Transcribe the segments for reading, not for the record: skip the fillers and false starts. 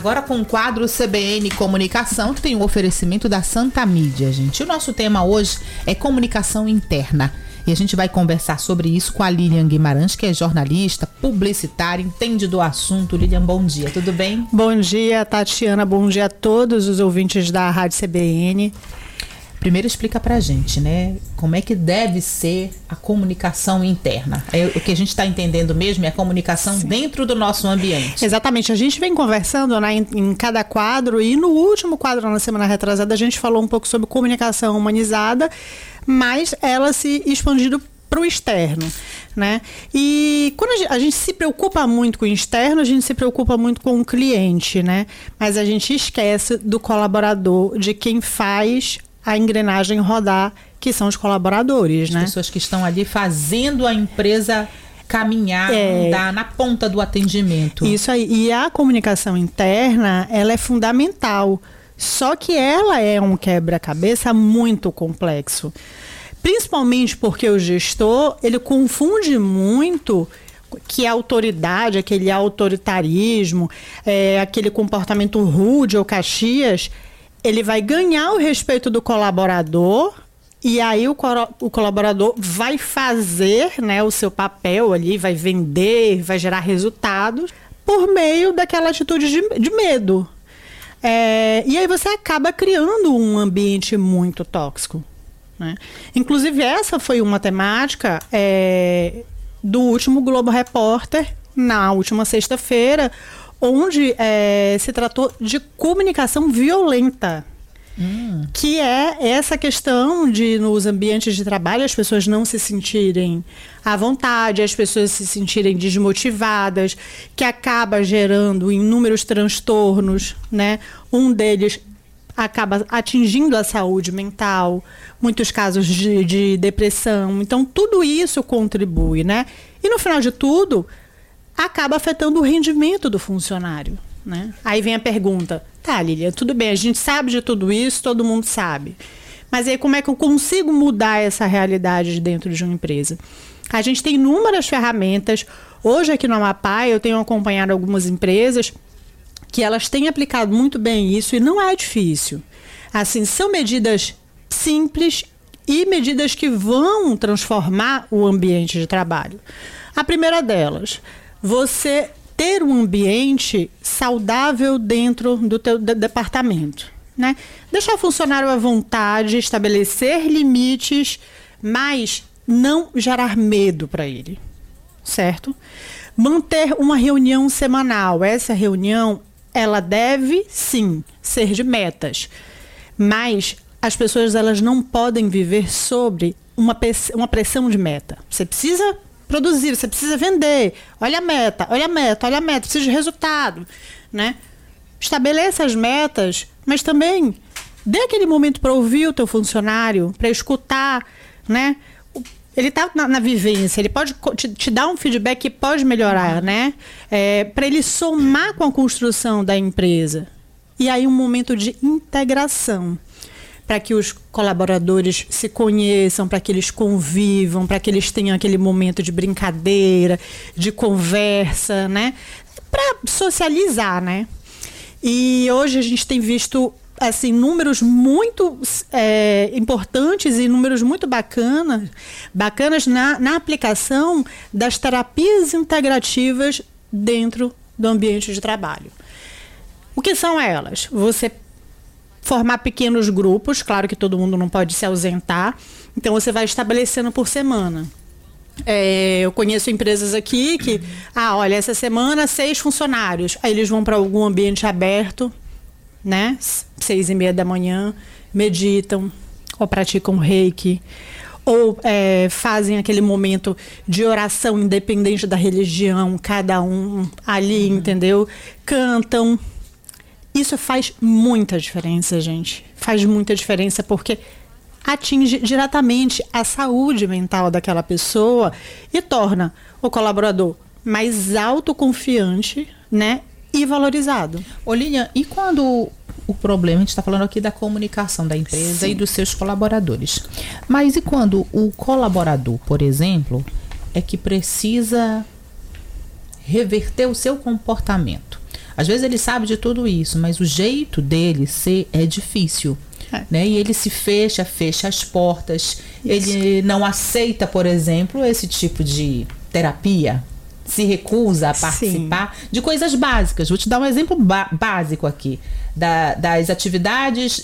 Agora com o quadro CBN Comunicação, que tem o oferecimento da Santa Mídia, gente. O nosso tema hoje é comunicação interna. E a gente vai conversar sobre isso com a Lilian Guimarães, que é jornalista, publicitária, entende do assunto. Lilian, bom dia, tudo bem? Bom dia, Tatiana, bom dia a todos os ouvintes da Rádio CBN. Primeiro explica pra gente, né, como é que deve ser a comunicação interna. O que a gente está entendendo mesmo é a comunicação dentro do nosso ambiente. Exatamente, a gente vem conversando, né, em cada quadro, e no último quadro, na semana retrasada, a gente falou um pouco sobre comunicação humanizada, mas ela se expandindo para o externo, né? E quando a gente se preocupa muito com o externo, a gente se preocupa muito com o cliente, né? Mas a gente esquece do colaborador, de quem faz a engrenagem rodar, que são os colaboradores, né? As pessoas que estão ali fazendo a empresa caminhar, andar na ponta do atendimento. Isso aí. E a comunicação interna, ela é fundamental. Só que ela é um quebra-cabeça muito complexo. Principalmente porque o gestor, ele confunde muito que a autoridade, aquele autoritarismo, aquele comportamento rude ou caxias, ele vai ganhar o respeito do colaborador e aí o colaborador vai fazer, né, o seu papel ali, vai vender, vai gerar resultados por meio daquela atitude de medo. E aí você acaba criando um ambiente muito tóxico, né? Inclusive essa foi uma temática do último Globo Repórter, na última sexta-feira, onde se tratou de comunicação violenta, que é essa questão de, nos ambientes de trabalho, as pessoas não se sentirem à vontade, as pessoas se sentirem desmotivadas, que acaba gerando inúmeros transtornos, né? Um deles acaba atingindo a saúde mental, muitos casos de depressão. Então, tudo isso contribui, né? E no final de tudo, acaba afetando o rendimento do funcionário, né? Aí vem a pergunta, tá, Lilian, tudo bem, a gente sabe de tudo isso, todo mundo sabe. Mas aí como é que eu consigo mudar essa realidade dentro de uma empresa? A gente tem inúmeras ferramentas. Hoje aqui no Amapá eu tenho acompanhado algumas empresas que elas têm aplicado muito bem isso e não é difícil. Assim, são medidas simples e medidas que vão transformar o ambiente de trabalho. A primeira delas, você ter um ambiente saudável dentro do teu departamento, né? Deixar o funcionário à vontade, estabelecer limites, mas não gerar medo para ele, certo? Manter uma reunião semanal. Essa reunião, ela deve, sim, ser de metas, mas as pessoas, elas não podem viver sobre uma pressão de meta. Você precisa produzir, você precisa vender, olha a meta, precisa de resultado, né? Estabeleça as metas, mas também dê aquele momento para ouvir o teu funcionário, para escutar, né? Ele está na vivência, ele pode te dar um feedback que pode melhorar, né? Para ele somar com a construção da empresa. E aí um momento de integração, para que os colaboradores se conheçam, para que eles convivam, para que eles tenham aquele momento de brincadeira, de conversa, né? Para socializar, né? E hoje a gente tem visto, assim, números muito importantes e números muito bacanas na aplicação das terapias integrativas dentro do ambiente de trabalho. O que são elas? Você formar pequenos grupos, claro que todo mundo não pode se ausentar, então você vai estabelecendo por semana. Eu conheço empresas aqui que, olha, essa semana 6 funcionários, aí eles vão para algum ambiente aberto, né, 6:30 da manhã, meditam, ou praticam reiki, ou fazem aquele momento de oração independente da religião, cada um ali, entendeu? Cantam. Isso faz muita diferença, gente. Faz muita diferença porque atinge diretamente a saúde mental daquela pessoa e torna o colaborador mais autoconfiante, né, e valorizado. Lilian, e quando o problema, a gente está falando aqui da comunicação da empresa e dos seus colaboradores, mas e quando o colaborador, por exemplo, é que precisa reverter o seu comportamento? Às vezes ele sabe de tudo isso, mas o jeito dele ser é difícil. Né? E ele se fecha as portas. Isso. Ele não aceita, por exemplo, esse tipo de terapia. Se recusa a participar de coisas básicas. Vou te dar um exemplo básico aqui. Das atividades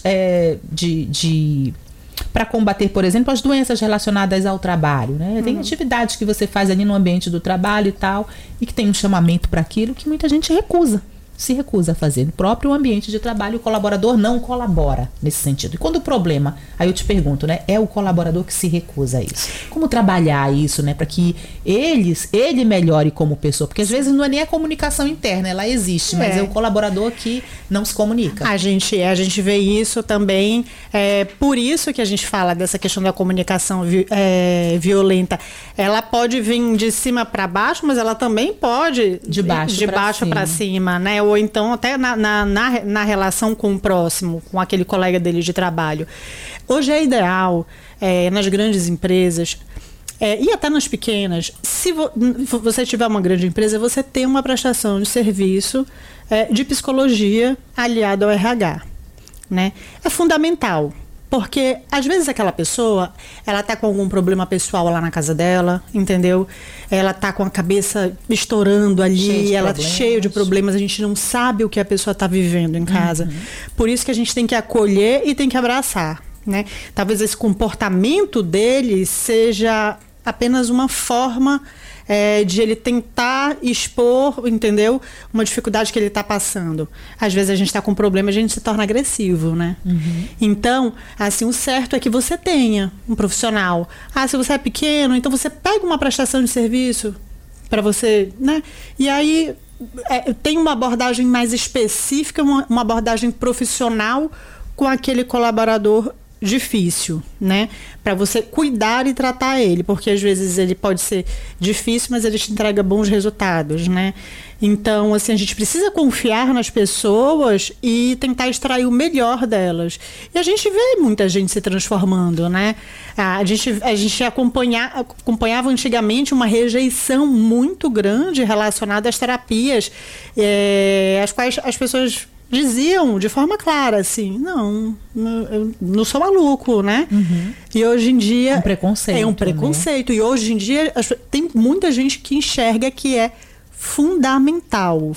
para combater, por exemplo, as doenças relacionadas ao trabalho, né? Tem atividades que você faz ali no ambiente do trabalho e tal, e que tem um chamamento para aquilo que muita gente se recusa a fazer. No próprio ambiente de trabalho, o colaborador não colabora nesse sentido. E quando o problema, aí eu te pergunto, né? É o colaborador que se recusa a isso. Como trabalhar isso, né? Para que ele melhore como pessoa. Porque às vezes não é nem a comunicação interna, ela existe, mas é o colaborador que não se comunica. A gente vê isso também. Por isso que a gente fala dessa questão da comunicação violenta. Ela pode vir de cima para baixo, mas ela também pode de baixo para cima, né? Ou então até na relação com o próximo, com aquele colega dele de trabalho. Hoje é ideal, nas grandes empresas, e até nas pequenas, se você tiver uma grande empresa, você tem uma prestação de serviço de psicologia aliado ao RH. Né? É fundamental. Porque, às vezes, aquela pessoa, ela tá com algum problema pessoal lá na casa dela, entendeu? Ela tá com a cabeça estourando ali, ela tá cheia de problemas, a gente não sabe o que a pessoa tá vivendo em casa. Por isso que a gente tem que acolher e tem que abraçar, né? Talvez esse comportamento dele seja apenas uma forma de ele tentar expor, entendeu? Uma dificuldade que ele está passando. Às vezes a gente está com um problema e a gente se torna agressivo, né? Então, assim, o certo é que você tenha um profissional. Se você é pequeno, então você pega uma prestação de serviço para você, né? E aí tem uma abordagem mais específica, uma abordagem profissional com aquele colaborador difícil, né? Para você cuidar e tratar ele, porque às vezes ele pode ser difícil, mas ele te entrega bons resultados, né? Então, assim, a gente precisa confiar nas pessoas e tentar extrair o melhor delas. E a gente vê muita gente se transformando, né? A gente acompanhava antigamente uma rejeição muito grande relacionada às terapias, as quais as pessoas diziam de forma clara, assim, eu não sou maluco, né? E hoje em dia... Um preconceito. É um preconceito. Né? E hoje em dia tem muita gente que enxerga que é fundamental.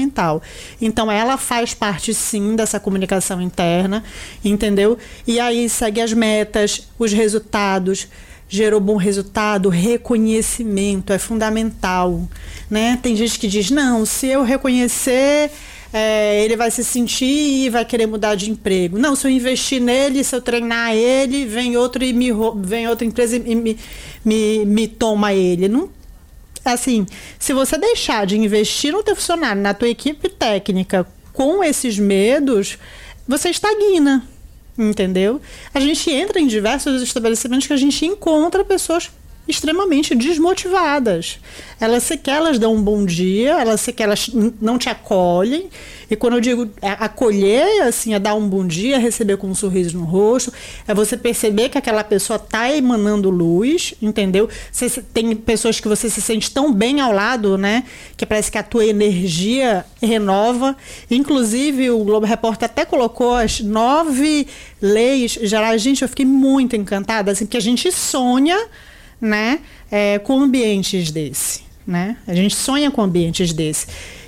Então, ela faz parte, sim, dessa comunicação interna, entendeu? E aí segue as metas, os resultados... Gerou bom resultado, reconhecimento é fundamental, né? Tem gente que diz, não, se eu reconhecer, ele vai se sentir e vai querer mudar de emprego. Não, se eu investir nele, se eu treinar ele, vem outra empresa e me toma ele. Não, assim, se você deixar de investir no teu funcionário, na tua equipe técnica, com esses medos, você estagna. Entendeu? A gente entra em diversos estabelecimentos que a gente encontra pessoas extremamente desmotivadas. Elas dão um bom dia, elas não te acolhem. E quando eu digo acolher, assim, é dar um bom dia, receber com um sorriso no rosto, é você perceber que aquela pessoa está emanando luz, entendeu? Tem pessoas que você se sente tão bem ao lado, né? Que parece que a tua energia renova. Inclusive, o Globo Repórter até colocou as 9 leis gerais. Gente, eu fiquei muito encantada, assim, que a gente sonha, né, com ambientes desse, né? A gente sonha com ambientes desse,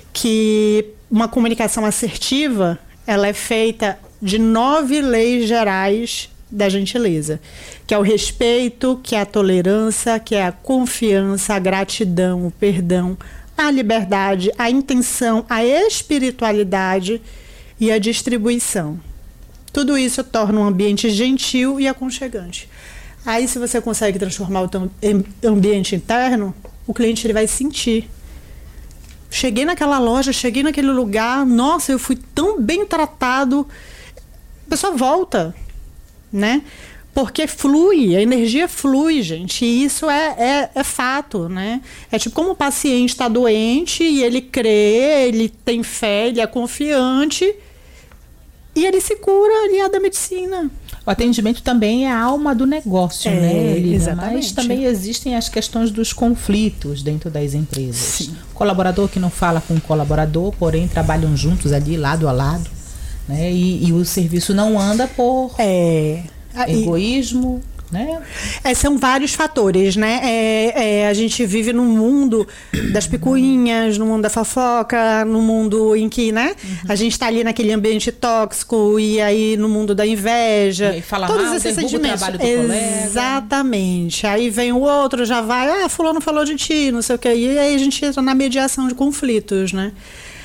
que uma comunicação assertiva, ela é feita de 9 leis gerais da gentileza, que é o respeito, que é a tolerância, que é a confiança, a gratidão, o perdão, a liberdade, a intenção, a espiritualidade e a distribuição. Tudo isso torna um ambiente gentil e aconchegante. Aí, se você consegue transformar o teu ambiente interno, o cliente ele vai sentir. Cheguei naquela loja, cheguei naquele lugar, nossa, eu fui tão bem tratado. A pessoa volta, né? Porque flui, a energia flui, gente. E isso é fato, né? É tipo como o paciente está doente e ele crê, ele tem fé, ele é confiante. e ele se cura aliado à medicina. O atendimento também é a alma do negócio, né, Lívia? Exatamente. Mas também existem as questões dos conflitos dentro das empresas. Sim. Colaborador que não fala com o colaborador, porém trabalham juntos ali, lado a lado, né? E o serviço não anda por egoísmo, né? São vários fatores, né? A gente vive num mundo das picuinhas, no mundo da fofoca, no mundo em que, né? A gente está ali naquele ambiente tóxico e aí no mundo da inveja. E aí fala todos mal, esses derruba o sentimentos. trabalho do colega. Exatamente. Aí vem o outro, já vai, fulano falou de ti, não sei o quê. E aí a gente entra na mediação de conflitos, né?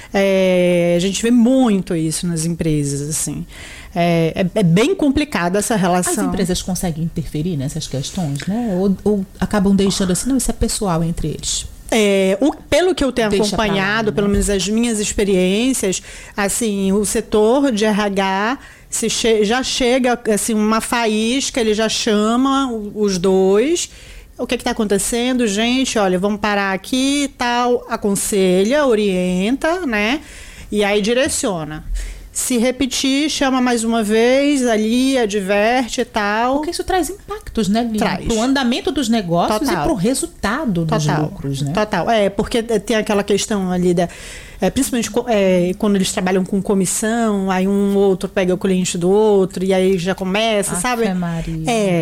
A gente vê muito isso nas empresas, assim. É bem complicada essa relação. As empresas conseguem interferir nessas questões, né? Ou acabam deixando assim, não, isso é pessoal entre eles. Pelo que eu tenho acompanhado, pelo menos as minhas experiências, assim, o setor de RH já chega, assim, uma faísca, ele já chama os dois. O que está acontecendo, gente? Olha, vamos parar aqui e tal. Aconselha, orienta, né? E aí direciona. Se repetir, chama mais uma vez ali, adverte e tal. Porque isso traz impactos, né, Lívia? Traz. Para o andamento dos negócios. Total. E para o resultado dos Total. lucros, né? Total. Porque tem aquela questão ali principalmente quando eles trabalham com comissão, aí um outro pega o cliente do outro e aí já começa, sabe? Maria.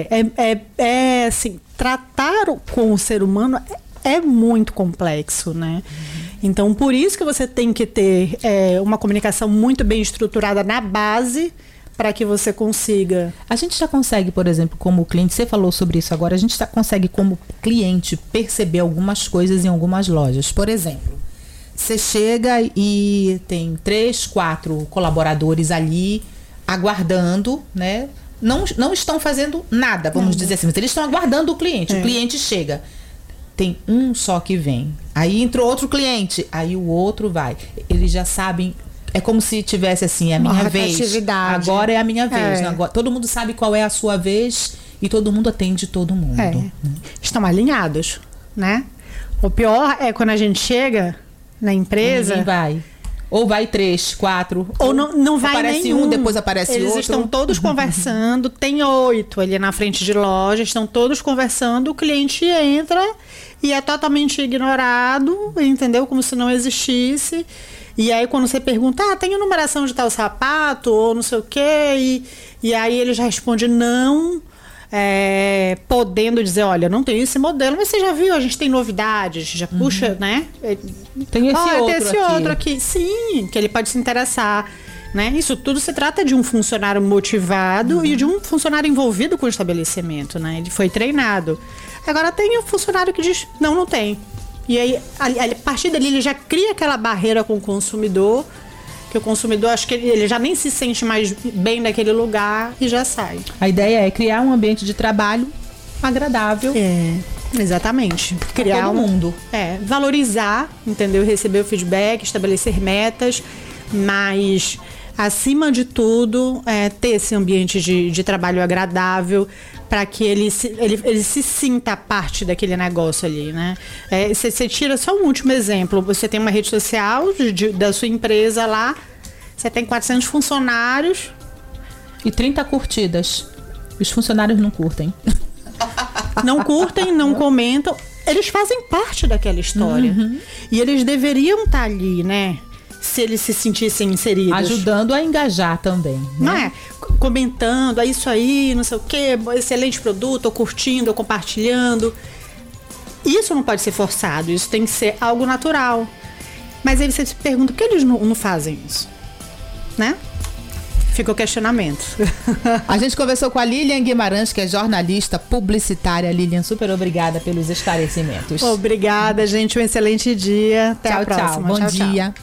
Assim, tratar com o ser humano é muito complexo, né? Então, por isso que você tem que ter uma comunicação muito bem estruturada na base para que você consiga. A gente já consegue, por exemplo, como cliente, você falou sobre isso agora, a gente já consegue, como cliente, perceber algumas coisas em algumas lojas. Por exemplo, você chega e tem 3, 4 colaboradores ali aguardando, né? Não estão fazendo nada, vamos dizer assim, mas eles estão aguardando o cliente. O cliente chega. Tem um só que vem. Aí entrou outro cliente, aí o outro vai. Eles já sabem, é como se tivesse assim, a minha vez. Agora é a minha vez. Agora, todo mundo sabe qual é a sua vez e todo mundo atende todo mundo. Estão alinhados, né? O pior é quando a gente chega na empresa. Ninguém vai. Ou vai 3, 4. Ou não vai aparece nenhum. Um, depois aparece Eles outro. Eles estão todos conversando. Tem 8 ali na frente de loja. Estão todos conversando. O cliente entra e é totalmente ignorado, entendeu? Como se não existisse. E aí quando você pergunta, tem numeração de tal sapato? Ou não sei o quê. E aí ele já responde não. Podendo dizer, olha, não tem esse modelo, mas você já viu, a gente tem novidades, já puxa, né? Tem esse outro aqui. Sim, que ele pode se interessar, né? Isso tudo se trata de um funcionário motivado e de um funcionário envolvido com o estabelecimento, né? Ele foi treinado. Agora tem um funcionário que diz, não tem. E aí, a partir dali, ele já cria aquela barreira com o consumidor, que o consumidor, acho que ele já nem se sente mais bem naquele lugar e já sai. A ideia é criar um ambiente de trabalho agradável. Exatamente. Criar todo mundo. Valorizar, entendeu? Receber o feedback, estabelecer metas, mas acima de tudo, ter esse ambiente de trabalho agradável para que ele se sinta parte daquele negócio ali, né? Você tira só um último exemplo. Você tem uma rede social da sua empresa lá, você tem 400 funcionários. E 30 curtidas. Os funcionários não curtem. Não curtem, não comentam. Eles fazem parte daquela história. E eles deveriam estar ali, né? Se eles se sentissem inseridos. Ajudando a engajar também. Né? Não é? Comentando, é isso aí, não sei o quê, excelente produto, ou curtindo, ou compartilhando. Isso não pode ser forçado, isso tem que ser algo natural. Mas aí você se pergunta, por que eles não fazem isso? Né? Fica o questionamento. A gente conversou com a Lilian Guimarães, que é jornalista publicitária. Lilian, super obrigada pelos esclarecimentos. Obrigada, gente. Um excelente dia. Até a próxima. Tchau. Bom dia.